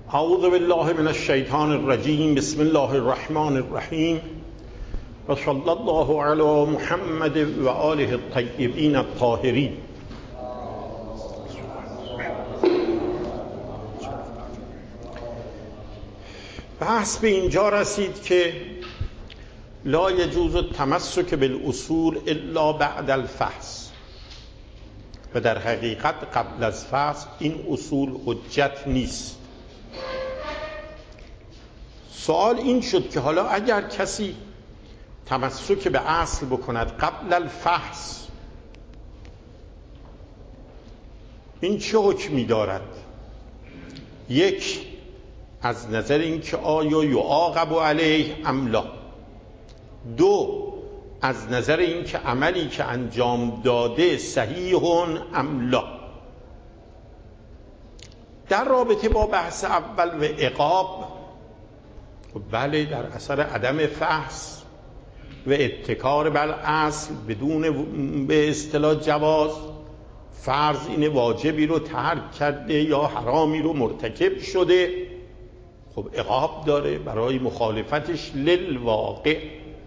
اعوذ بالله من الشیطان الرجیم. بسم الله الرحمن الرحیم و صلی الله علی محمد و آله الطیبین الطاهرین. بحث به اینجا رسید که لا یجوز التمسک بالاصول الا بعد الفحص، و در حقیقت قبل از فحص این اصول حجت نیست. سوال این شد که حالا اگر کسی تمسک به اصل بکند قبل الفحص، این چه حکمی دارد؟ یک، از نظر اینکه آیا یعاقب علیه ام لا. دو، از نظر اینکه عملی که انجام داده صحیح ام لا. در رابطه با بحث اول و عقاب، بله، در اثر عدم فحص و اتکار بر اصل بدون به اصطلاح جواز، فرض این واجبی رو ترک کرده یا حرامی رو مرتکب شده، خب عقاب داره برای مخالفتش للواقع.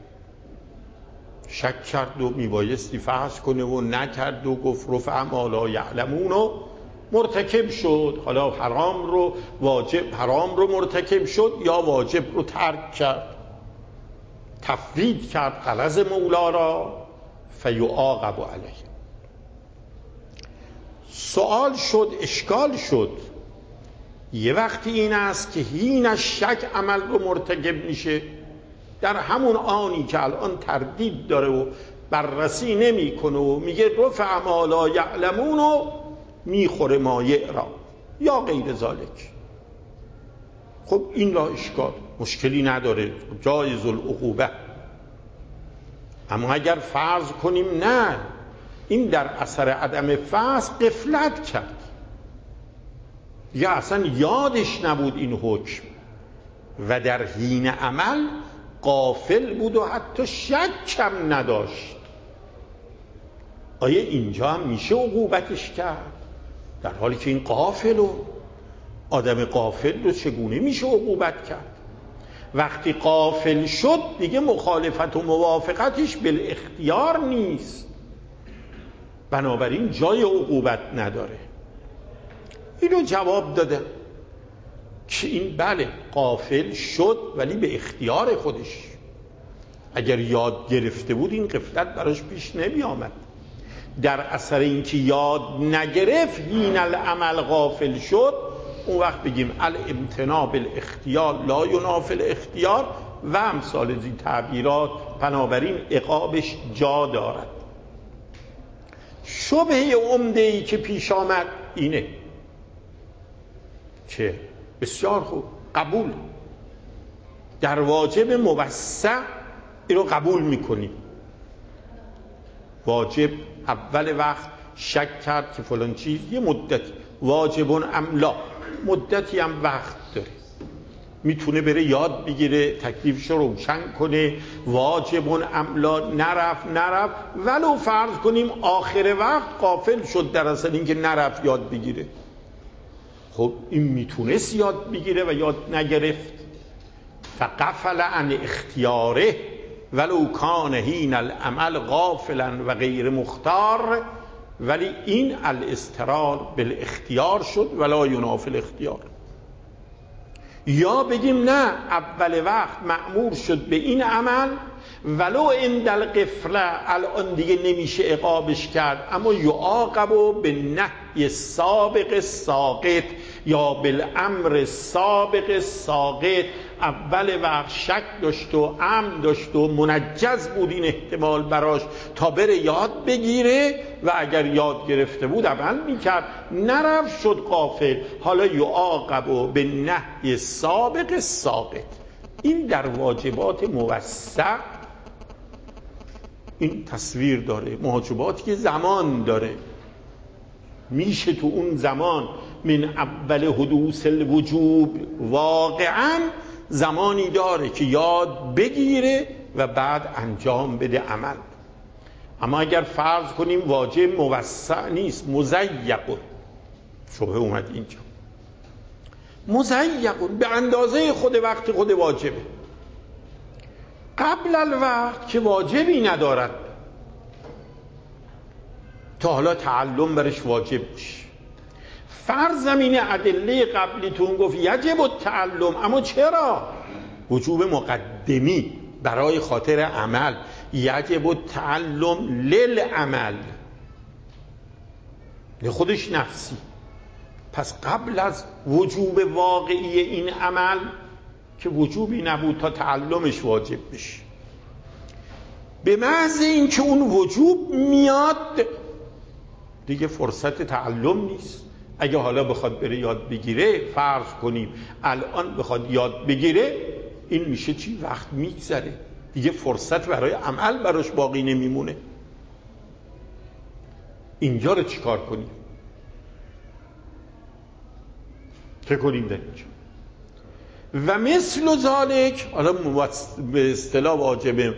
شک کرد و میبایستی فحص کنه و نکرد و گفت رفع ما لا یعلمون و مرتکب شد. حالا حرام رو مرتکب شد یا واجب رو ترک کرد، تفویض کرد غرض مولا را، فیعاقب علیه. سوال شد، اشکال شد، یه وقتی این است که هین شک عمل رو مرتکب میشه، در همون آنی که الان تردید داره و بررسی نمیکنه و میگه رفع ما لا یعلمون و میخوره مایع را یا غیر ذالک، خب این را اشکال مشکلی نداره، جایز العقوبه. اما اگر فرض کنیم نه، این در اثر عدم فحص غفلت کرد یا اصلا یادش نبود این حکم و در حین عمل غافل بود و حتی شک هم نداشت، آیا اینجا هم میشه عقوبتش کرد؟ در حالی که این غافل و آدم غافل رو چگونه میشه عقوبت کرد؟ وقتی غافل شد دیگه مخالفت و موافقتش بالاختیار نیست، بنابراین جای عقوبت نداره. اینو جواب داده که این بله غافل شد ولی به اختیار خودش، اگر یاد گرفته بود این غفلت براش پیش نمی آمد. در اثر اینکه یاد نگرفت هین العمل غافل شد، اون وقت بگیم الامتناع بالاختیار لا ینافی الاختیار و امثال این تعبیرات، بنابراین عقابش جا دارد. شبهه عمده‌ای که پیش آمد اینه که بسیار خوب قبول در واجب موسع اینو قبول میکنیم. واجب اول وقت شک کرد که فلان چیز یه مدتی واجبون ام لا، مدتی هم وقت داره، میتونه بره یاد بگیره، تکلیفش رو روشن کنه. واجبون ام لا، نرفت ولو فرض کنیم آخر وقت غافل شد در اصل اینکه نرفت یاد بگیره، خب این میتونست یاد بگیره و یاد نگرفت. فغفل عن اختیاره ولو کان حین العمل غافلا و غیر مختار، ولی این الاضطرار بالاختیار شد ولا ینافی الاختیار. یا بگیم نه، اول وقت مأمور شد به این عمل ولو عند الغفله، الان دیگه نمیشه عقابش کرد، اما یعاقب به نهی سابق ساقط یا بالامر سابق ساقط. اول وقت شک داشت و امن داشت و منجز بود این احتمال براش تا بره یاد بگیره، و اگر یاد گرفته بود عمل میکرد، نرفت شد غافل، حالا یعاقب به نهی سابق ساقط. این در واجبات موسع این تصویر داره، واجباتی که زمان داره، میشه تو اون زمان من اول حدوث الوجوب واقعا زمانی داره که یاد بگیره و بعد انجام بده عمل. اما اگر فرض کنیم واجب موسع نیست، مضیق، شبهه اومد اینجا. مزیقون، به اندازه خود وقت خود واجبه. قبل الوقت که واجبی ندارد، تا حالا تعلم برش واجب بشه. فرض زمین ادله قبلیتون گفت یجب التعلم، اما چرا؟ وجوب مقدمی برای خاطر عمل. یجب التعلم للعمل، خودش نفسی. پس قبل از وجوب واقعی این عمل که وجوبی نبود تا تعلمش واجب بشه. به محض اینکه اون وجوب میاد دیگه فرصت تعلم نیست. اگه حالا بخواد بره یاد بگیره، فرض کنیم الان بخواد یاد بگیره، این میشه چی؟ وقت میگذره دیگه، فرصت برای عمل براش باقی نمیمونه. اینجا رو چیکار کنیم؟ چه کنیم در اینجا؟ و مثل ذالک، حالا به اصطلاح واجب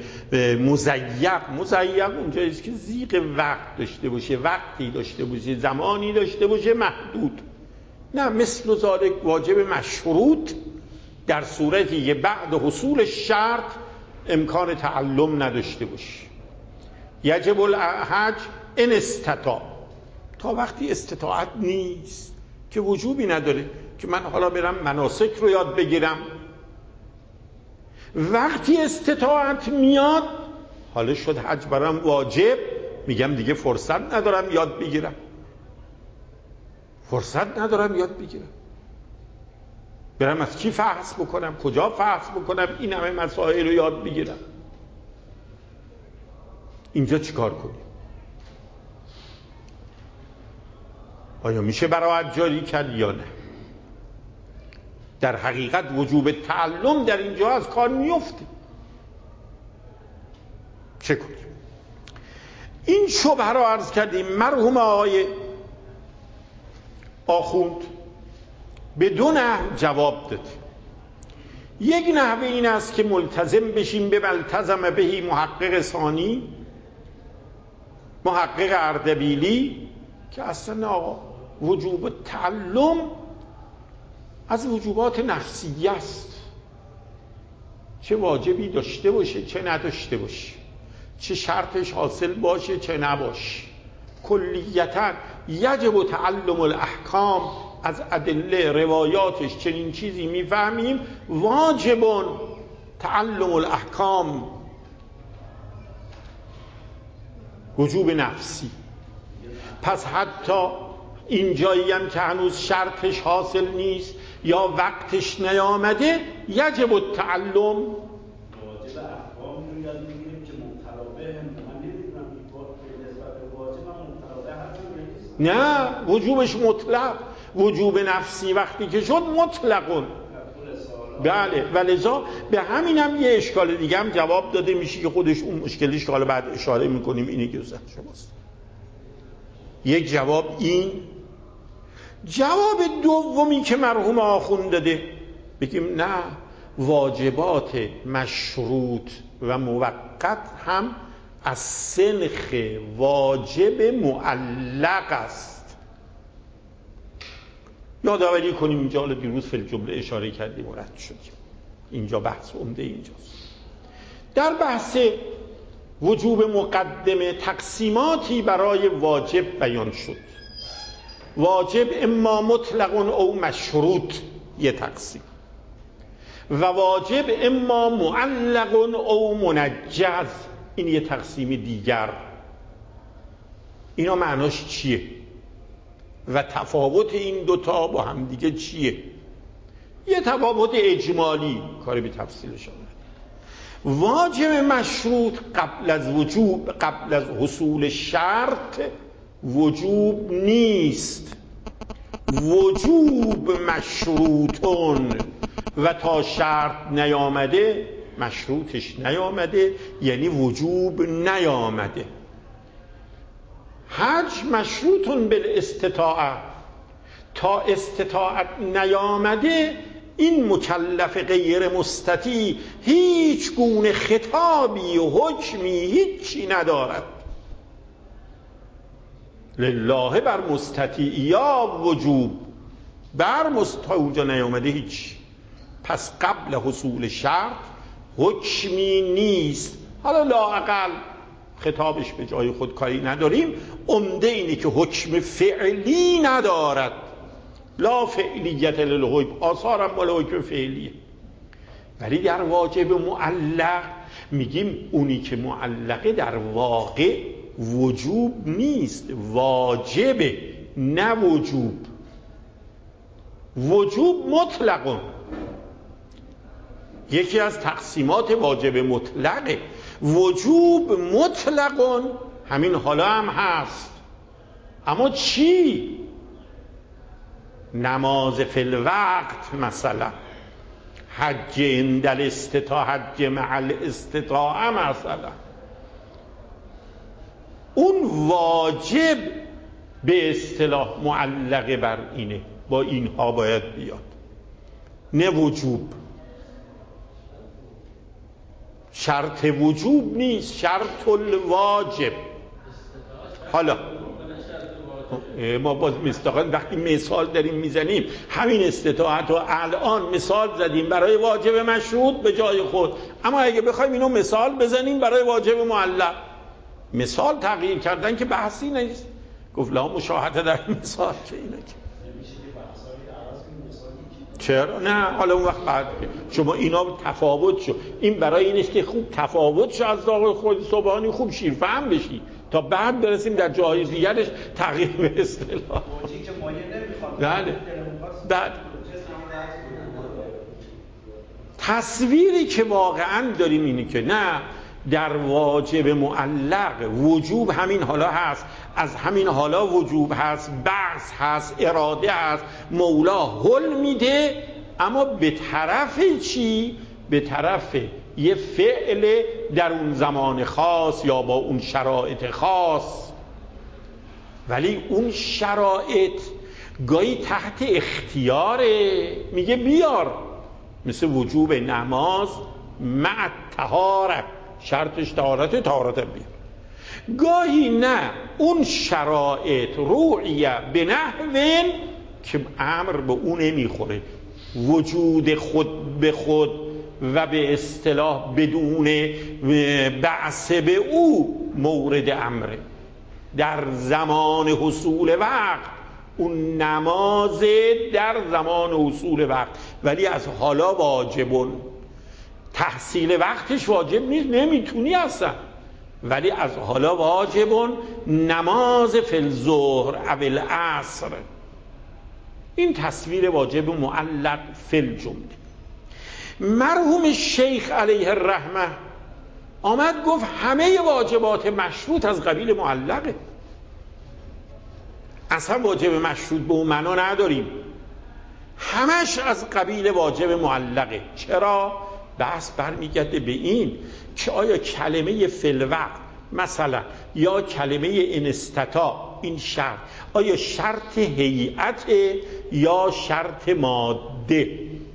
مزیق اونجاییست که زیغ وقت داشته باشه، وقتی داشته باشه، زمانی داشته باشه محدود. نه، مثل ذالک واجب مشروط در صورتی که بعد حصول شرط امکان تعلم نداشته باشه. یجب الحج ان استطاع، تا وقتی استطاعت نیست که وجوبی نداره که من حالا برم مناسک رو یاد بگیرم. وقتی استطاعت میاد، حالا شد حج برام واجب، میگم دیگه فرصت ندارم یاد بگیرم، فرصت ندارم یاد بگیرم. برم از کی فحص بکنم، کجا فحص بکنم، این همه مسائل رو یاد بگیرم. اینجا چیکار کنیم؟ آیا میشه براعت جاری کرد یا نه؟ در حقیقت وجوب تعلم در اینجا از کار میفته. چه کنیم؟ این شبهه را عرض کردیم. مرحوم آقای آخوند به دو نحو جواب داد. یک نحو این است که ملتزم بشیم به ملتزم بهی محقق ثانی، محقق اردبیلی، که اصلا آقا وجوب تعلم از وجوبات نفسیه است، چه واجبی داشته باشه چه نداشته باشه، چه شرطش حاصل باشه چه نباشه. کلیتا یجب تعلم الاحکام، از ادله روایاتش چنین چیزی میفهمیم واجب تعلم الاحکام، وجوب نفسی. پس حتی این جایی هم که هنوز شرطش حاصل نیست یا وقتش نیامده، یجب التعلم. واجب احکام رو یاد میگیریم که مبتلا به هم، من نمیدونم نسبت به واجب هم مبتلا به هست یا نیست. نه، وجوبش مطلق، وجوب نفسی وقتی که شد مطلقون. بله، ولذا به همین هم یه اشکال دیگه هم جواب داده میشه که خودش اون مشکلیش که حالا بعد اشاره میکنیم اینی که زد شماست. یک جواب این. جواب دومی که مرحوم آخوند داده، بگیم نه، واجبات مشروط و موقت هم از سنخ واجب معلق است. یادآوری کنیم اینجا، دیروز فی الجمله اشاره کردیم و رد شدیم. اینجا بحث عمده اینجاست. در بحث وجوب مقدمه تقسیماتی برای واجب بیان شد. واجب اما مطلق او مشروط، یه تقسیم، و واجب اما معلق او منجز، این یه تقسیم دیگر. اینا معناش چیه و تفاوت این دوتا با هم دیگه چیه؟ یه تفاوت اجمالی، کاری به تفصیلش آمد. واجب مشروط قبل از حصول شرط وجوب نیست. وجوب مشروطون، و تا شرط نیامده مشروطش نیامده، یعنی وجوب نیامده. حج مشروطون بالاستطاعه، تا استطاعت نیامده این مکلف غیر مستطیع هیچ گونه خطابی و حکمی هیچی ندارد. لله بر مستطیع یا وجوب، بر اونجا نیامده هیچ. پس قبل حصول شرط حکمی نیست. حالا لااقل خطابش به جای خود کاری نداریم، عمده اینه که حکم فعلی ندارد. لا فعلیت للحکم، آثارم مال حکم فعلیه. ولی در واجب معلق میگیم اونی که معلقه در واقع وجوب نیست، واجبه نه وجوب. وجوب مطلقون، یکی از تقسیمات واجب مطلقه. وجوب مطلقون همین حالا هم هست، اما چی؟ نماز فی الوقت مثلا، حج عند الاستطاعه، حج مع الاستطاعه مثلا، اون واجب به اصطلاح معلقه بر اینه، با اینها باید بیاد، نه وجوب. شرط وجوب نیست، شرط الواجب. حالا ما باز مستقل وقتی مثال داریم میزنیم، همین استطاعت رو الان مثال زدیم برای واجب مشروط به جای خود، اما اگه بخوایم اینو مثال بزنیم برای واجب معلق، مثال تغییر کردن که بحثی نیست. گفت لا مشاهده در مثال که اینه که چرا نه، حالا اون وقت بعد شما اینا تفاوت شو، این برای این است که خوب تفاوت شو از داخل خود سبحانی، خوب شیرفهم بشی تا بعد برسیم در جای دیگرش تغییر به اصطلاح. بعد تصویری که واقعا داریم اینه که نه، در واجب معلق وجوب همین حالا هست، از همین حالا وجوب هست، بعث هست، اراده هست، مولا حل میده، اما به طرف چی؟ به طرف یه فعل در اون زمان خاص یا با اون شرایط خاص. ولی اون شرایط گاهی تحت اختیاره، میگه بیار، مثل وجوب نماز مع طهارت، شرطش طهارت بیار. گاهی نه، اون شرایط روعیه به نحوین که امر به اون نمیخوره، وجود خود به خود و به اصطلاح بدون بعث به او مورد امره. در زمان حصول وقت اون نماز در زمان حصول وقت، ولی از حالا واجبون، تحصیل وقتش واجب نیست، نمیتونی اصلا، ولی از حالا واجبون نماز فی الظهر او العصر. این تصویر واجب معلق فی الجمله. مرحوم شیخ علیه الرحمه آمد گفت همه واجبات مشروط از قبیل معلقه، اصلا واجب مشروط به اون معنا نداریم، همش از قبیل واجب معلقه. چرا؟ بحث برمیگرده به این که آیا کلمه فی الوقت مثلا یا کلمه ان استطاع، این شرط آیا شرط هیئت یا شرط ماده؟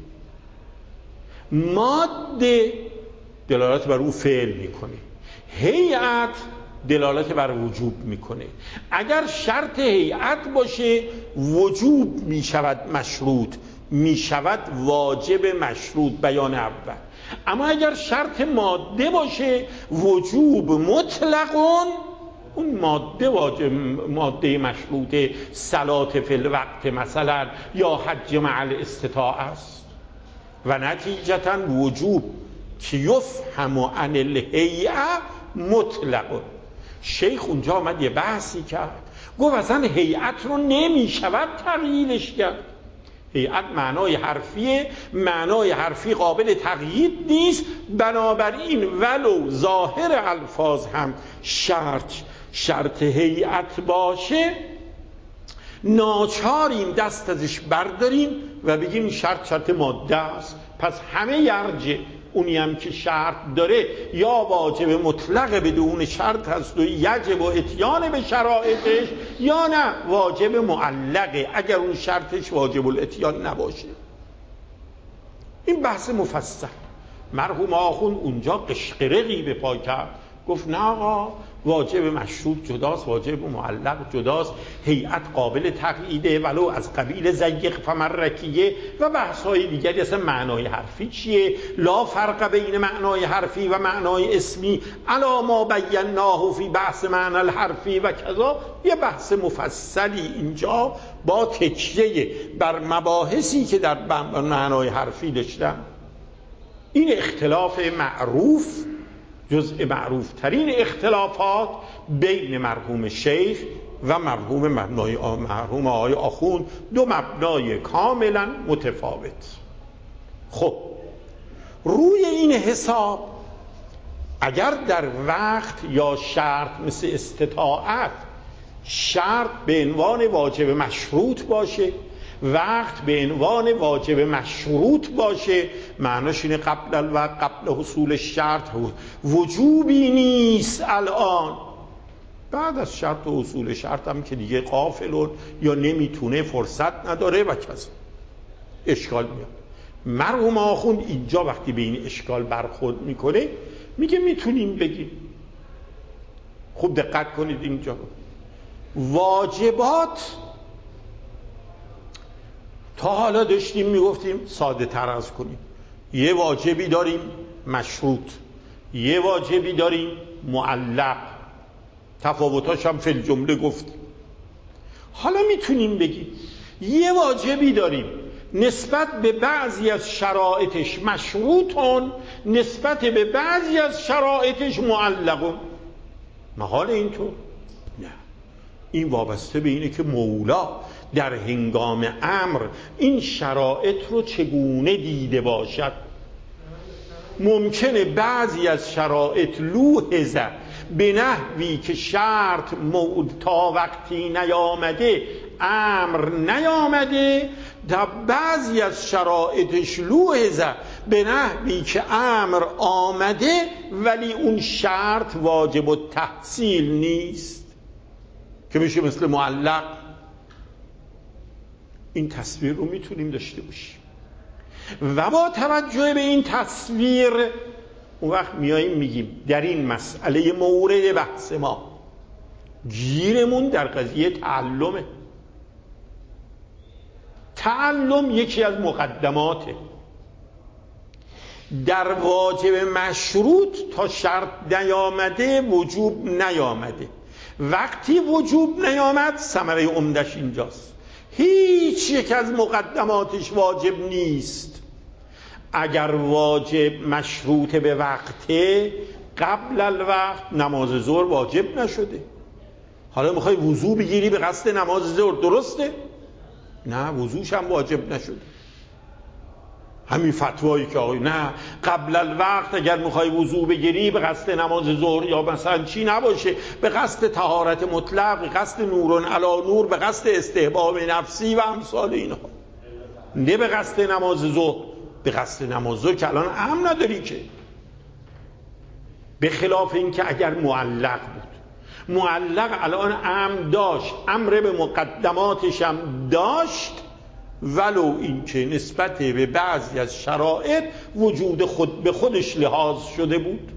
ماده دلالت بر اون فعل میکنه، هیئت دلالت بر وجوب میکنه. اگر شرط هیئت باشه وجوب میشود مشروط، میشود واجب مشروط، بیان اول. اما اگر شرط ماده باشه وجوب مطلقون، اون ماده واجب، ماده مشروطه، صلات فی الوقت مثلا یا حج مع الاستطاعه است. و نتیجتا وجوب که یفهم عن الهیئه مطلقون. شیخ اونجا آمد یه بحثی کرد، گفت اصلا هیئت رو نمیشود تغییرش کرد. هیئت معنای حرفیه، معنای حرفی قابل تغییر نیست، بنابراین ولو ظاهر الفاظ هم شرط هیئت باشه، ناچاریم دست ازش برداریم و بگیم شرط ماده است. پس همه یرجع، اونی هم که شرط داره یا واجب مطلق بدون شرط هست و یجب و اتیان به شرایطش، یا نه واجب معلقه اگر اون شرطش واجب الاتیان نباشه. این بحث مفصل. مرحوم آخوند اونجا قشقرقی به پا کرد، گفت نه آقا، واجب مشروط جداست، واجب معلق جداست، هیئت قابل تقییده ولو از قبیل ضیق فمرکیه و بحث‌های دیگری. اصلا معنای حرفی چیه؟ لا فرق بین معنای حرفی و معنای اسمی علی ما بیناه فی بحث معنی الحرفی و کذا. یه بحث مفصلی اینجا با تکیه بر مباحثی که در معنای حرفی داشتم. این اختلاف معروف، جزء معروف ترین اختلافات بین مرحوم شیخ و مرحوم آقای آخوند، دو مبنای کاملا متفاوت. خب روی این حساب اگر در وقت یا شرط مثل استطاعت شرط به عنوان واجب مشروط باشه، وقت به عنوان واجب مشروط باشه، معناش اینه قبل الوقت، قبل حصول شرط وجوبی نیست الان، بعد از شرط و حصول شرط هم که دیگه غافلون یا نمیتونه، فرصت نداره و کذا، اشکال میاد. مرحوم آخوند اینجا وقتی به این اشکال برخورد میکنه میگه میتونیم بگیم. خوب دقت کنید اینجا واجبات تا حالا داشتیم میگفتیم ساده تر از کنیم، یه واجبی داریم مشروط، یه واجبی داریم معلق، تفاوتاش هم فی الجمله گفتیم. حالا میتونیم بگیم یه واجبی داریم نسبت به بعضی از شرایطش مشروطون، نسبت به بعضی از شرایطش معلقون. محال اینطور؟ نه، این وابسته به اینه که مولا در هنگام امر این شرایط رو چگونه دیده باشد. ممکنه بعضی از شرایط لوحظه به نحوی که شرط تا وقتی نیامده امر نیامده، در بعضی از شرایطش لوحظه به نحوی که امر آمده ولی اون شرط واجب التحصیل نیست که بشه مثل معلق. این تصویر رو میتونیم داشته باشیم و با توجه به این تصویر اون وقت میاییم میگیم در این مسئله مورد بحث ما گیرمون در قضیه تعلمه. تعلم یکی از مقدماته. در واجب مشروط تا شرط نیامده وجوب نیامده، وقتی وجوب نیامد ثمره عمدش اینجاست، هیچ یک از مقدماتش واجب نیست. اگر واجب مشروط به وقته، قبل الوقت نماز ظهر واجب نشده، حالا میخوای وضو بگیری به قصد نماز ظهر، درسته؟ نه، وضوش هم واجب نشده. همین فتوایی که آقای نه قبل الوقت اگر میخوای وضو بگیری به قصد نماز ظهر یا مثلا چی نباشه، به قصد طهارت مطلق، به قصد نورون علی نور، به قصد استحباب نفسی و امثال اینها، نه به قصد نماز ظهر. به قصد نماز ظهر که الان امر نداری که، به خلاف این که اگر معلق بود، معلق الان امر داشت، امر به مقدماتش هم داشت، ولو این که نسبت به بعضی از شرایط وجود خود به خودش لحاظ شده بود.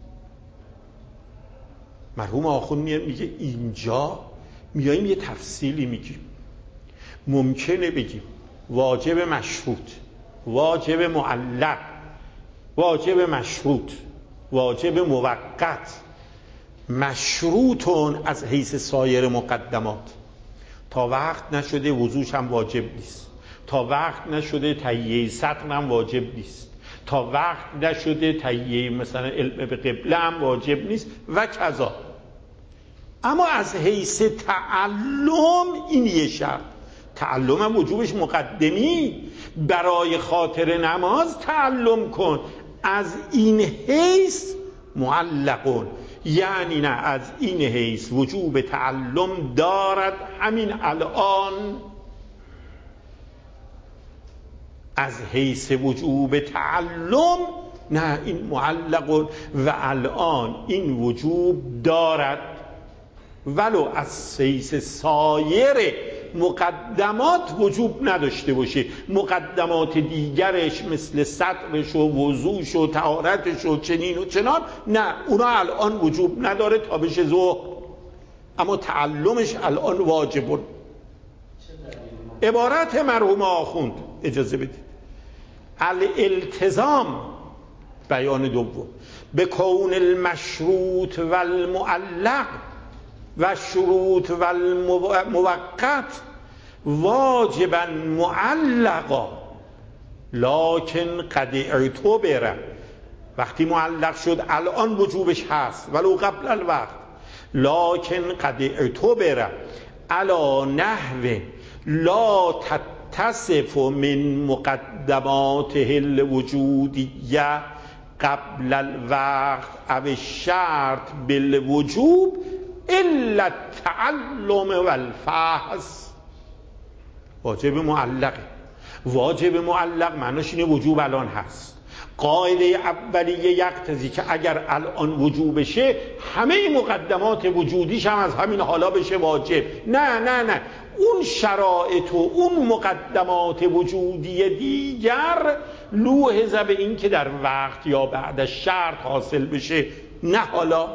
مرحوم آخوند میگه اینجا میاییم یه تفصیلی میگیم. ممکنه بگیم واجب مشروط، واجب معلق، واجب مشروط، واجب موقت، مشروطون از حیث سایر مقدمات. تا وقت نشده وضوش هم واجب نیست، تا وقت نشده تهیه سطر هم واجب نیست، تا وقت نشده تهیه مثلا علم به قبله هم واجب نیست و کذا. اما از حیث تعلم این یه شرط، تعلم هم وجوبش مقدمی، برای خاطر نماز تعلم کن، از این حیث معلقون، یعنی نه از این حیث وجوب تعلم دارد همین الان، از حیث وجوب تعلم نه این معلقون و الان این وجوب دارد، ولو از حیث سایر مقدمات وجوب نداشته باشه، مقدمات دیگرش مثل سطرش و وضوش و طهارتش و چنین و چنان، نه اونا الان وجوب نداره تا بشه ظهر، اما تعلمش الان واجبه. عبارت مرحوم آخوند اجازه بدید: الالتزام، بیان دوم، به کون المشروط و المعلق و شروط و الموقت واجبا معلقا لکن قد اعتبر، وقتی معلق شد الان وجوبش هست ولو قبل الوقت، لکن قد اعتبر علی نحو لا تتصف من مقدماته الوجودیه قبل الوقت او الشرط بالوجوب الا التعلم والفحص. واجب معلقه. واجب معلق معناش اینه وجوب الان هست. قاعده اولیه یقتضی که اگر الان وجوب بشه همه مقدمات وجودیش هم از همین حالا بشه واجب. نه نه نه، اون شرایط و اون مقدمات وجودی دیگر لوحظه به این که در وقت یا بعد شرط حاصل بشه، نه حالا.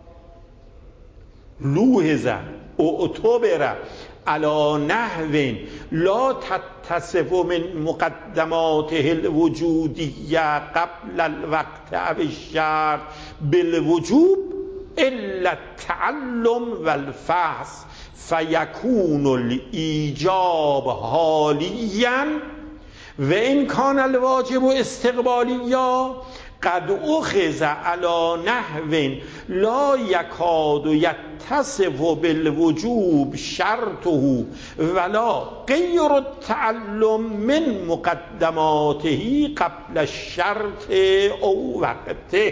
لوحظه اعتبر علی نحو لا تتصف من مقدماته الوجودیه قبل الوقت او الشرط بالوجوب الا التعلم والفحص فیکون الایجاب حالیا و ان کان الواجب استقبالیا قد اخذ علی نحو لا یکاد یتصف بالوجوب شرطه ولا غیر التعلم من مقدماته قبل الشرط او وقته.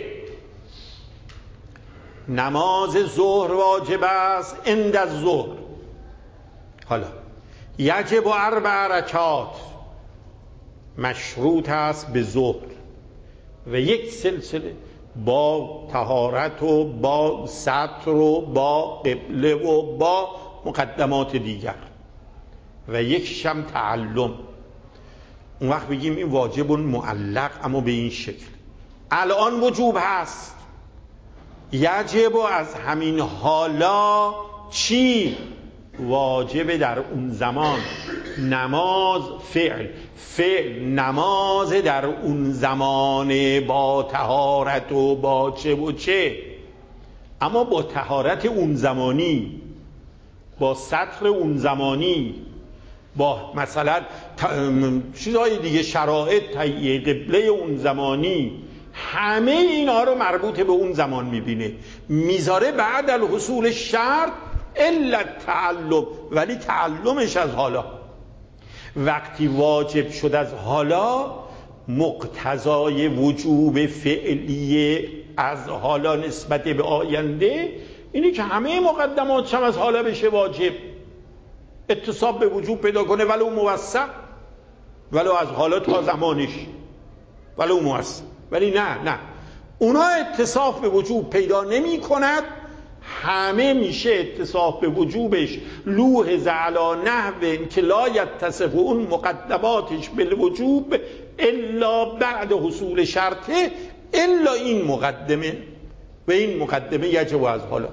نماز ظهر واجب است عند الظهر. حالا یجب 4 رکعات مشروط است به ظهر و یک سلسله با طهارت و با سطر و با قبله و با مقدمات دیگر و یک شم تعلم. اون وقت بگیم این واجب معلق، اما به این شکل الان وجوب هست. یجب از همین حالا چی؟ واجب در اون زمان نماز، فعل نماز در اون زمان با طهارت و با چه و چه، اما با طهارت اون زمانی، با سطر اون زمانی، با مثلا چیزهای دیگه، شرایط تهیه قبله اون زمانی، همه اینا رو مربوط به اون زمان میبینه، میذاره بعد الحصول شرط الا تعلم، ولی تعلمش از حالا. وقتی واجب شد از حالا، مقتضای وجوب فعلی از حالا نسبت به آینده اینه که همه مقدمات هم از حالا بشه واجب، اتصاب به وجوب پیدا کنه، ولو موسع، ولو از حالا تا زمانش، ولو موسع. ولی نه اونا اتصاف به وجوب پیدا نمی کند، همه میشه اتصاف به وجوبش لوحظ علی نحو که لا یتصف اون مقدماتش بالوجوب الا بعد حصول شرطه، الا این مقدمه، و این مقدمه یجب از حالا.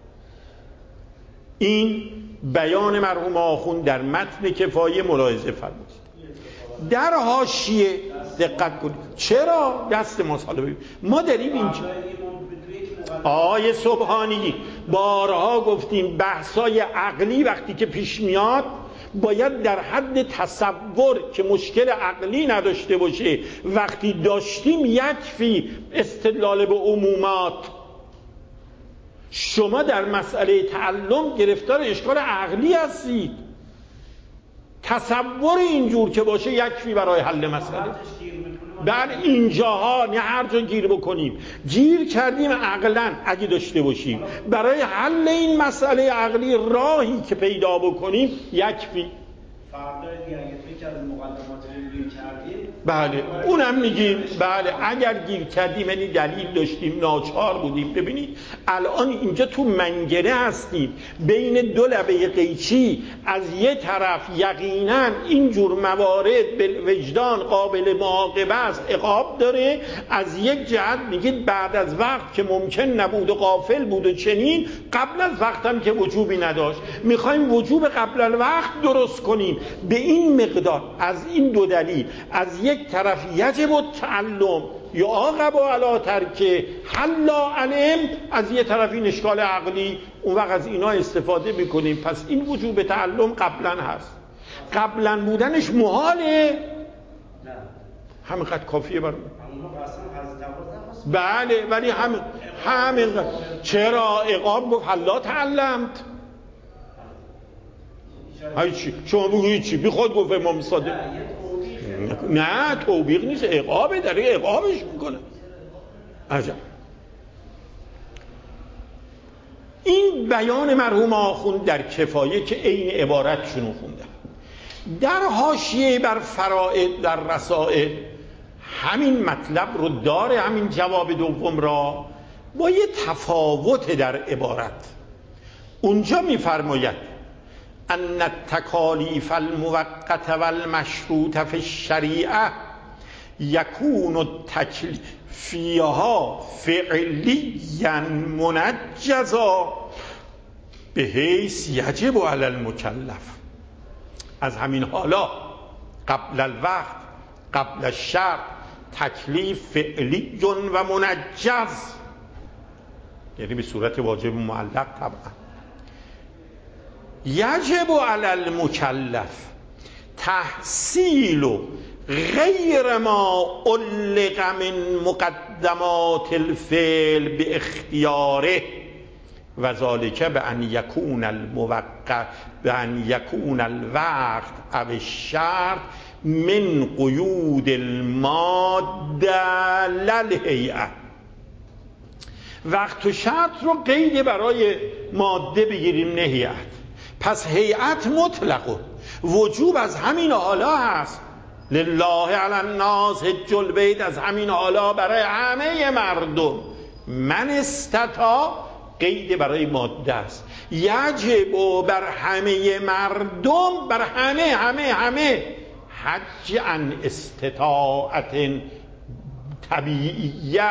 این بیان مرحوم آخوند در متن کفایه ملاحظه فرمودید. در حاشیه دقت کنید. چرا دست ما حالا ببینید ما داریم اینجا آیه سبحانی بارها گفتیم بحثای عقلی وقتی که پیش میاد باید در حد تصور که مشکل عقلی نداشته باشه. وقتی داشتیم یکفی استدلال به عمومات. شما در مسئله تعلم گرفتار اشکال عقلی هستید. تصور اینجور که باشه یکفی برای حل مسئله. بعد اینجاها نه هر جا گیر بکنیم، گیر کردیم عقلا اگه داشته باشیم برای حل این مسئله عقلی راهی که پیدا بکنیم یکفی. فردا دیگه اگه توی که از مقدمات گیر کردیم بله اونم میگیم. بله اگر گیر کردیم یعنی دلیل داشتیم، ناچار بودیم. ببینید الان اینجا تو منگنه هستیم بین دو لبه قیچی، از یه طرف یقینا اینجور موارد به وجدان قابل معاقبه است، عقاب داره، از یک جهت میگید بعد از وقت که ممکن نبود و غافل بود و چنین، قبل از وقت هم که وجوبی نداشت. میخوایم وجوب قبل الوقت درست کنیم به این مقدار. از این دو دلیل، از یک طرف یجب التعلم یعاقب علی ترک حلا علم، از یک طرف این اشکال عقلی، اون وقت از اینا استفاده میکنیم. پس این وجوب تعلم قبلا هست، قبلا بودنش محاله، همینقدر کافیه برای بله. ولی همین چرا عقاب گفت حلا تعلمت؟ هیچی شما بگو هیچی، بی خود گفت امام صادق. نه توبیخ نیست، عقابه، داره عقابش میکنه. عجب. این بیان مرحوم آخوند در کفایه که عین عبارتشونو خوندن. در حاشیه بر فرائد در رسائل همین مطلب رو داره، همین جواب دوم را، با یه تفاوت در عبارت. اونجا میفرماید ان التکالیف الموقته والمشروطه فی الشریعه یکون التکلیف فیها فعلیا منجزا به حیث یجب علی المکلف. از همین حالا قبل الوقت قبل الشرط تکلیف فعلی و منجز، یعنی به صورت واجب معلق طبعا. یجب علی المکلف تحصیل غیر ما علق من مقدمات الفعل به اختیاره و ذالک به ان یکون الموقت به ان یکون الوقت او الشرط من قیود الماده للهیئه. وقت و شرط رو قید برای ماده بگیریم، نه هیئت. پس هیئت مطلقه، وجوب از همین حالا هست. لله علی الناس حج البیت، از همین حالا برای همه مردم. من استطاع قید برای ماده است. یجب بر همه مردم، بر همه حج عن استطاعت طبیعیه،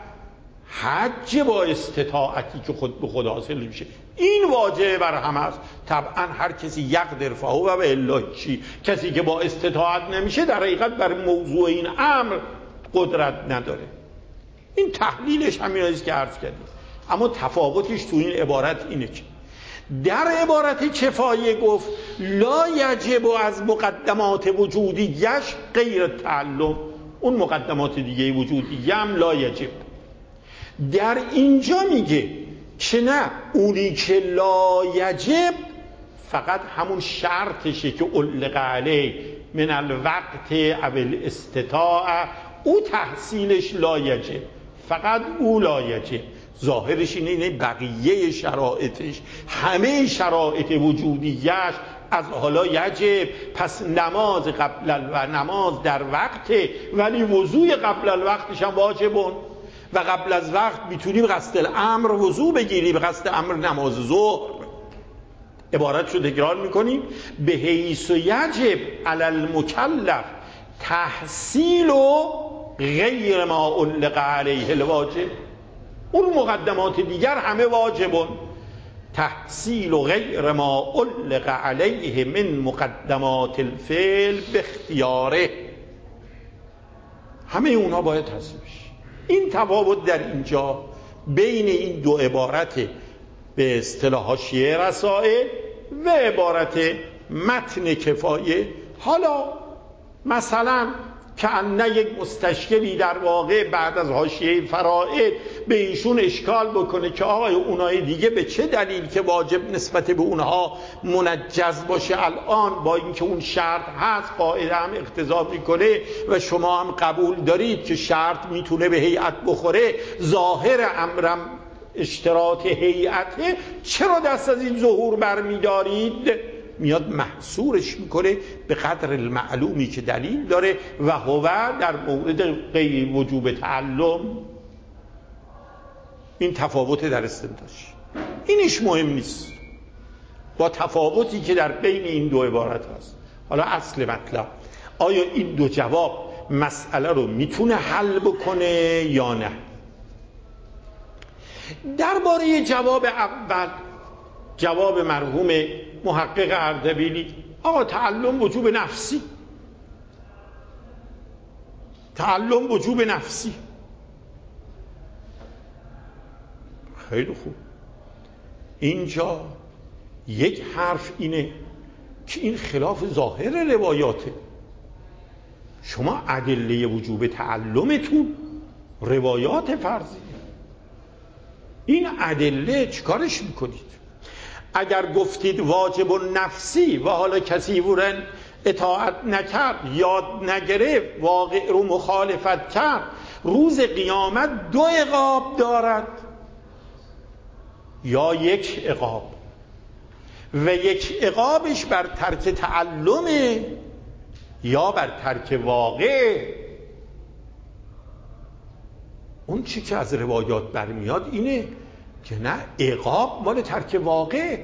حج با استطاعتی که خود به خود حاصل میشه. این واجب بر همه است. طبعا هر کسی یقدر فهو و الا چی، کسی که با استطاعت نمیشه در حقیقت بر موضوع این امر قدرت نداره. این تحلیلش همین است که عرض کردیم. اما تفاوتش تو این عبارت اینه که در عبارت کفایه گفت لا یجب از مقدمات وجودیش غیر تعلم، اون مقدمات دیگه وجودیه هم لا یجب. در اینجا میگه که نه، اونی که لا یجب فقط همون شرطشه که علق علیه من الوقت او الاستطاعه، او تحصیلش لا یجب، فقط او لا یجب. ظاهرش اینه بقیه شرایطش، همه شرایط وجودیش از حالا یجب. پس نماز قبل و نماز در وقت، ولی وضوء قبل الوقتش هم واجبون. و قبل از وقت میتونیم قصد الامر وضوء بگیریم، قصد امر نماز ظهر. عبارت رو تکرار میکنیم به حیث یجب علی المکلف تحصیل غیر ما علق علیه الواجب. اون مقدمات دیگر همه واجبون. تحصیل غیر ما علق علیه من مقدمات الفعل به اختیاره، همه اونا باید حاصل بشه. این تفاوت در اینجا بین این دو عبارت به اصطلاح حاشیه رسائل و عبارت متن کفایه. حالا مثلا که نه یک مستشکلی در واقع بعد از حاشیه فرائض به ایشون اشکال بکنه که آقای اونای دیگه به چه دلیل که واجب نسبت به اونها منجز باشه الان، با اینکه اون شرط هست قاعده هم اقتضا میکنه و شما هم قبول دارید که شرط میتونه به هیئت بخوره، ظاهر امرم اشتراط هیئته، چرا دست از این ظهور برمیدارید؟ میاد محصورش میکنه به قدر المعلومی که دلیل داره و هو در مورد غیر وجوب تعلم این تفاوت در استنتاج، اینش مهم نیست با تفاوتی که در بین این دو عبارت هست. حالا اصل مطلب، آیا این دو جواب مسئله رو میتونه حل بکنه یا نه؟ درباره جواب اول، جواب مرحوم محقق اردبیلی، آقا تعلم وجوب نفسی، تعلم وجوب نفسی. خیلی خوب، اینجا یک حرف اینه که این خلاف ظاهر روایاته. شما ادله وجوب تعلمتون روایات فرضیه، این ادله چیکارش میکنید؟ اگر گفتید واجب نفسی و حالا کسی ورن اطاعت نکرد، یاد نگرفت، واقع رو مخالفت کرد، روز قیامت 2 عقاب دارد یا 1 عقاب، و 1 عقابش بر ترک تعلمه یا بر ترک واقع. اون چی که از روایات برمیاد اینه که نه، عقاب مال ترک واقع،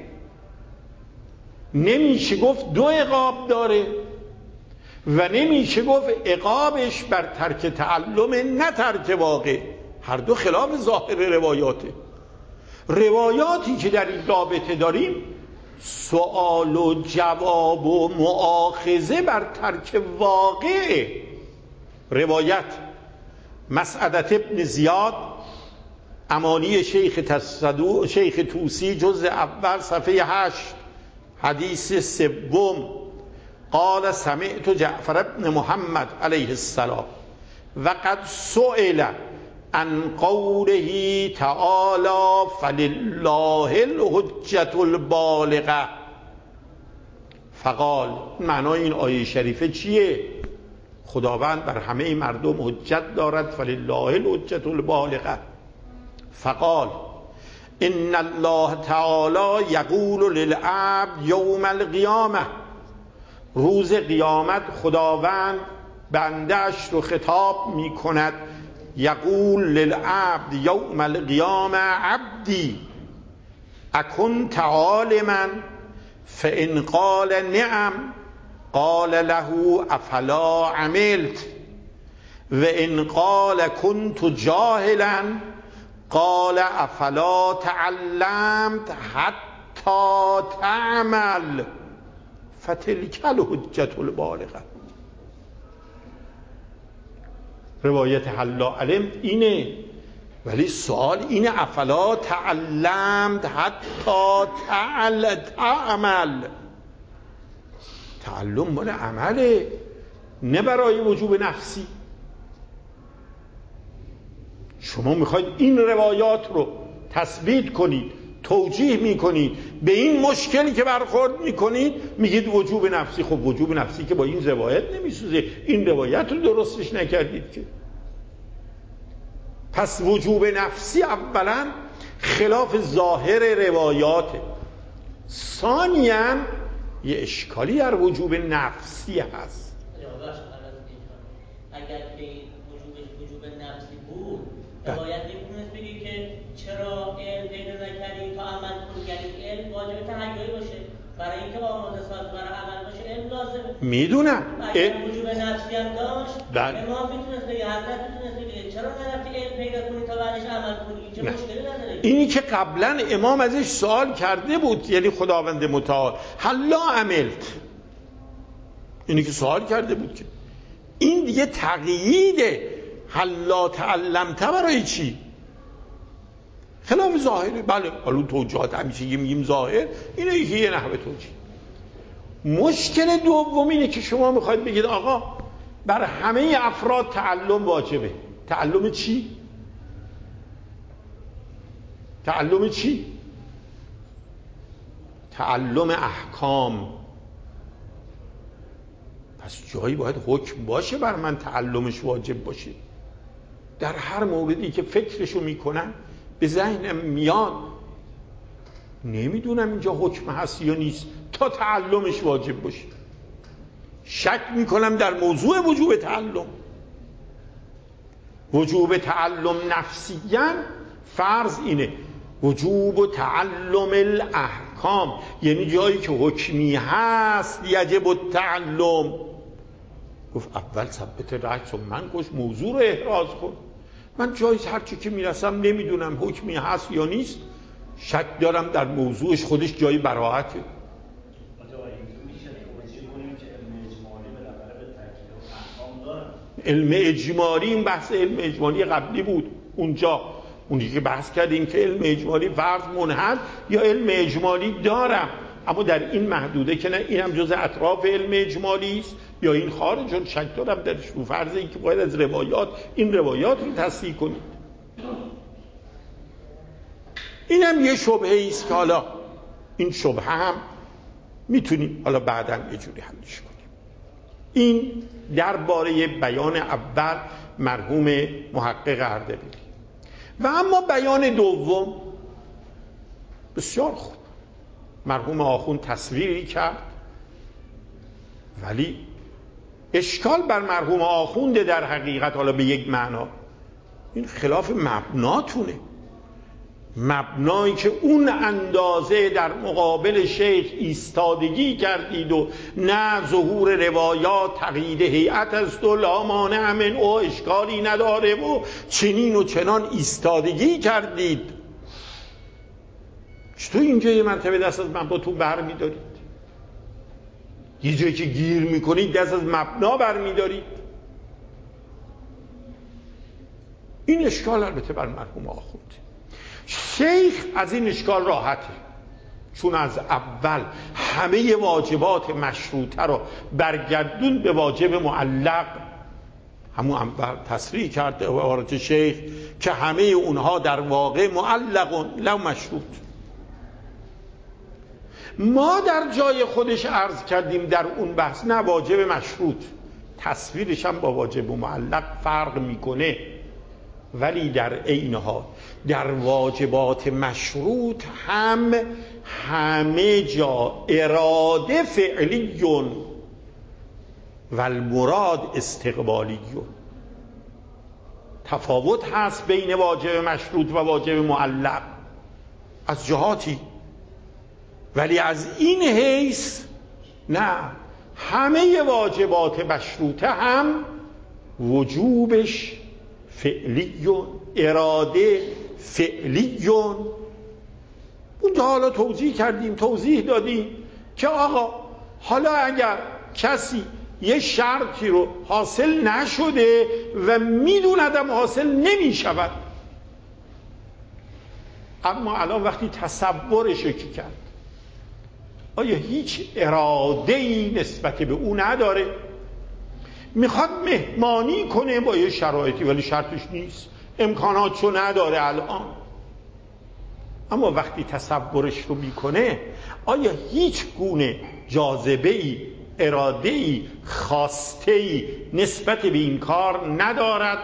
نمیشه گفت 2 عقاب داره و نمیشه گفت عقابش بر ترک تعلم نه ترک واقع، هر دو خلاف ظاهر روایاته. روایاتی که در این رابطه داریم سوال و جواب و مؤاخذه بر ترک واقع. روایت مسعدة ابن زیاد امانی شیخ توسی جزء اول صفحه 8 حدیث 3 قال سمعت جعفر ابن محمد علیه السلام و قد سئل عن قوله تعالی فلله الحجة البالغة فقال، معنای این آیه شریفه چیه؟ خداوند بر همه مردم حجت دارد، فلله الحجة البالغة. فقال ان الله تعالی یقول للعبد یوم القیامه، روز قیامت خداوند بنده‌اش رو خطاب می کند، یقول للعبد یوم القیامه عبدی اکنت عالما فان قال نعم قال له افلا عملت و ان قال كنت جاهلا قال افلا تعلمت حتی تعمل فتلک الحجة البالغة. روایت حلا علم اینه، ولی سوال اینه افلا تعلمت حتی تعمل. تعلم مال عمله، نه برای وجوب نفسی. شما میخواید این روایات رو تثبیت کنید، توجیه میکنید به این مشکلی که برخورد میکنید، میگید وجوب نفسی. خب وجوب نفسی که با این روایت نمیسوزه، این روایت رو درستش نکردید که. پس وجوب نفسی اولا خلاف ظاهر روایاته، ثانیاً یه اشکالی در وجوب نفسی هست. اگر که وجوب نفسی بود، روایت نمیتونست بگی که چرا علم پیدا نکردی تا عمل کنی، یعنی علم واجب تهیایی باشه، برای اینکه آماده ساز برای عمل باشه علم لازمه. میدونم اگر وجوب نفسی هم داشت، امام میتونست بگه، حضرت میتونست بگه چرا نرفتی علم پیدا کنی تا بعدش عمل کنی، چه مشکلی نداره. اینی که قبلا امام ازش سوال کرده بود، یعنی خداوند متعال حلا عملت، اینی که سوال کرده بود که این دیگه تقییده. حلا تعلمت برای چی؟ خلاف ظاهره. بله حالا توجیهات همیشه میگیم ظاهر، اینه یه نحوه توجیه. مشکل دوم اینه که شما میخواید بگید آقا بر همه افراد تعلم واجبه. تعلم چی؟ تعلم چی؟ تعلم احکام. پس جایی باید حکم باشه بر من تعلمش واجب باشه. در هر موردی که فکرشو میکنم به ذهنم میاد، نمیدونم اینجا حکم هست یا نیست، تا تعلمش واجب باشه. شک میکنم در موضوع وجوب تعلم. وجوب تعلم نفسیاً فرض اینه وجوب تعلم الاحکام، یعنی جایی که حکمی هست یجب التعلم. گفت اول ثبت رأی ثم من گوش موضوع رو احراز کن. من جایی هرچی که میرسم نمیدونم حکمی هست یا نیست، شک دارم در موضوعش خودش جایی براحته. علم اجمالی، این بحث علم اجمالی قبلی بود اونجا، اونی که بحث کردیم که علم اجمالی فرض منحل یا علم اجمالی دارم، اما در این محدوده که نه اینم جز اطراف علم اجمالی است یا این خارج، شک دارم درش. رو فرض این که باید از روایات این روایات رو تصحیح کنید. اینم یه شبهه است که حالا این شبهه هم میتونیم حالا بعداً یه جوری حلش کنیم. این درباره بیان اول مرحوم محقق اردبیلی. و اما بیان دوم بسیار خوب، مرحوم آخوند تصویری کرد، ولی اشکال بر مرحوم آخونده در حقیقت. حالا به یک معنا این خلاف مبناتونه، مبنایی که اون اندازه در مقابل شیخ ایستادگی کردید و نه ظهور روایات تقیید هیئت است و لا مانع من او اشکالی نداره و چنین و چنان ایستادگی کردید. چطور اینجا یه مرتبه دست از مبناتون بر میدارید؟ یه جایی که گیر میکنید دست از مبنا بر میدارید؟ این اشکال البته بر مرحوم آخوند. شیخ از این اشکال راحته، چون از اول همه واجبات مشروطه رو برگردون به واجب معلق. همون اول تصریح کرده عبارت شیخ که همه اونها در واقع معلقون لو مشروط. ما در جای خودش عرض کردیم در اون بحث نه واجب مشروط، تصویرش هم با واجب معلق فرق میکنه، ولی در عین حال در واجبات مشروط هم همه جا اراده فعلیون و المراد استقبالیون. تفاوت هست بین واجب مشروط و واجب معلق از جهاتی، ولی از این حیث نه، همه واجبات مشروطه هم وجوبش فعلیون، اراده فعلیون. اونجا حالا توضیح کردیم، توضیح دادیم که آقا حالا اگر کسی یه شرطی رو حاصل نشده و میدوندم حاصل نمی شود، اما الان وقتی تصورش که کرد آیا هیچ اراده‌ای نسبت به او نداره، میخواد مهمانی کنه با یه شرایطی ولی شرطش نیست، امکاناتشو نداره الان، اما وقتی تصورش رو میکنه آیا هیچ گونه جاذبه‌ای، اراده‌ای، خواسته‌ای نسبت به این کار ندارد؟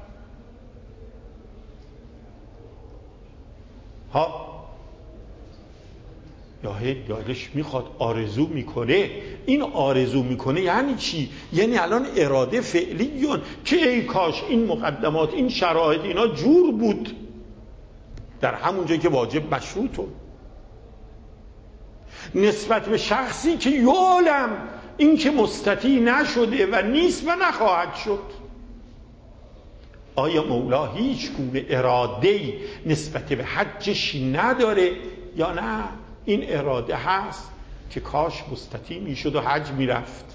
یا یادش میخواد آرزو میکنه. این آرزو میکنه یعنی چی؟ یعنی الان اراده فعلیون که ای کاش این مقدمات، این شرایط، اینا جور بود در همون جایی که واجب مشروطه. نسبت به شخصی که یعلم این که مستطیع نشده و نیست و نخواهد شد، آیا مولا هیچ گونه اراده‌ای نسبت به حجش نداره یا نه؟ این اراده هست که کاش مستطیع میشد و حج میرفت.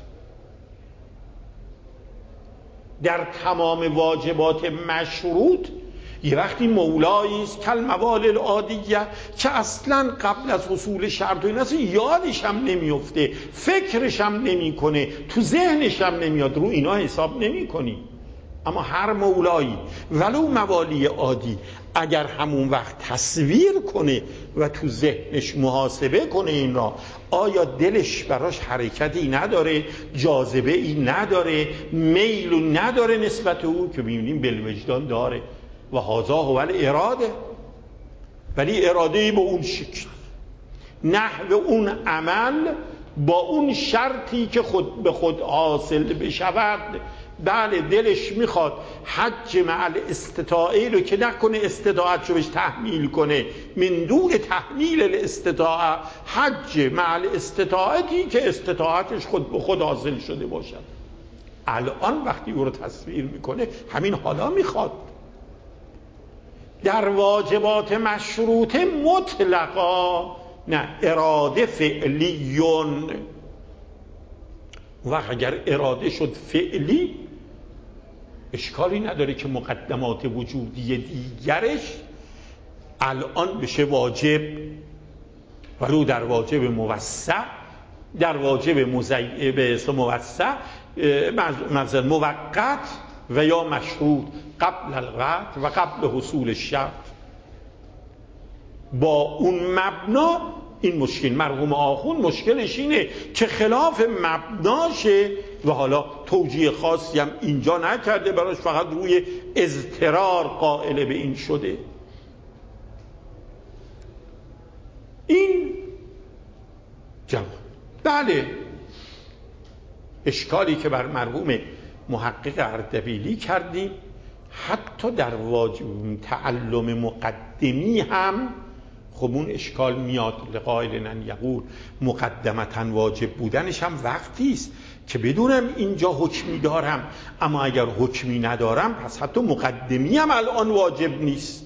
در تمام واجبات مشروط یه وقتی مولایی است کالموال العادیه که اصلا قبل از حصول شرط و این اصلا یادش هم نمیفته، فکرش هم نمیکنه، تو ذهنش هم نمیاد، رو اینا حساب نمیکنی. اما هر مولایی ولو موالی عادی اگر همون وقت تصویر کنه و تو ذهنش محاسبه کنه این را، آیا دلش براش حرکتی نداره، جاذبه ای نداره، میل نداره نسبت او؟ که میبینیم بالوجدان داره و هذا هو الاراده، ولی اراده ای به اون شکل نحو اون عمل با اون شرطی که خود به خود حاصل بشود. بله دلش میخواد حج مع الاستطاعه رو که نکنه استطاعت رو بهش تحمیل کنه، من دون تحمیل الاستطاعه، حج مع الاستطاعتی که استطاعتش خود به خود حاصل شده باشد. الان وقتی او رو تصویر میکنه همین حالا میخواد. در واجبات مشروطه مطلقا، نه اراده فعلیون. و اگر اراده شد فعلی اشکالی نداره که مقدمات وجودی دیگرش الان بشه واجب، ولو در واجب موسع، در واجب موسع مثلا موقت و یا مشروط قبل القطع و قبل حصول الشرط. با اون مبنا این مشکل مرحوم آخوند مشکلش اینه که خلاف مبناشه و حالا توجیه خاصی هم اینجا نکرده براش، فقط روی اضطرار قائل به این شده. این جواب. بله اشکالی که بر مرحوم محقق اردبیلی کردیم حتی در واجب تعلم مقدمی هم خب اون اشکال میاد. لقائل ان یقول مقدمتا واجب بودنش هم وقتی است که بدونم اینجا حکمی دارم، اما اگر حکمی ندارم پس حتی مقدمی هم الان واجب نیست.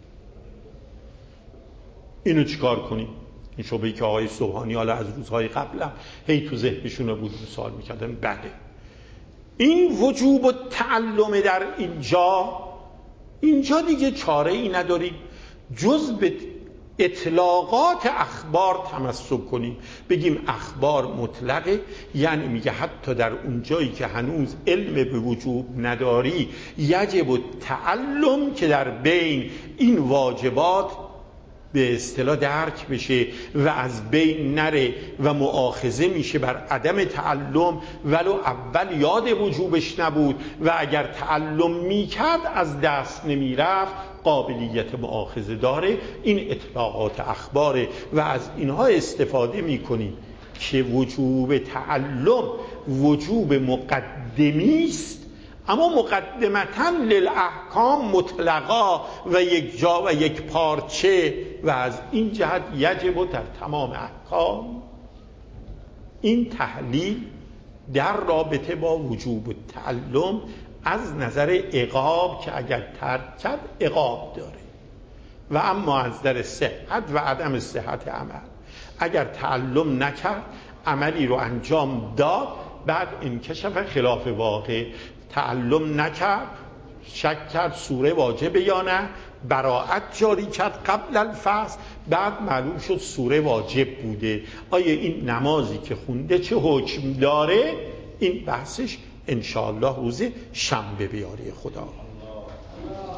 اینو چیکار کنیم؟ این شبهه‌ای که آقای سبحانی حالا از روزهای قبلم هی تو ذهنشون بود سوال میکردن. بله این وجوب و تعلم در اینجا دیگه چاره ای نداریم جز به اطلاقات اخبار تمسک کنیم، بگیم اخبار مطلقه، یعنی میگه حتی در اون جایی که هنوز علم به وجوب نداری یجب التعلم که در بین این واجبات به اصطلاح درک بشه و از بین نره و مؤاخذه میشه بر عدم تعلم ولو اول یاد وجوبش نبود و اگر تعلم میکرد از دست نمیرفت قابلیت مؤاخذه داره. این اطلاقات اخباره و از اینها استفاده میکنیم که وجوب تعلم وجوب مقدمی است، اما مقدمتاً للاحکام مطلقا و یک جا و یک پارچه و از این جهت یجب در تمام احکام این تحلیل در رابطه با وجوب تعلم از نظر عقاب که اگر ترک کرد عقاب داره و اما از نظر صحت و عدم صحت عمل اگر تعلم نکرد عملی رو انجام داد بعد انکشف خلاف واقع، تعلم نکرد شک کرد سوره واجبه یا نه، براءت جاری کرد قبل الفصل، بعد معلوم شد سوره واجب بوده، آیا این نمازی که خونده چه حکم داره؟ این بحثش انشاءالله روز شنبه بیاری خدا.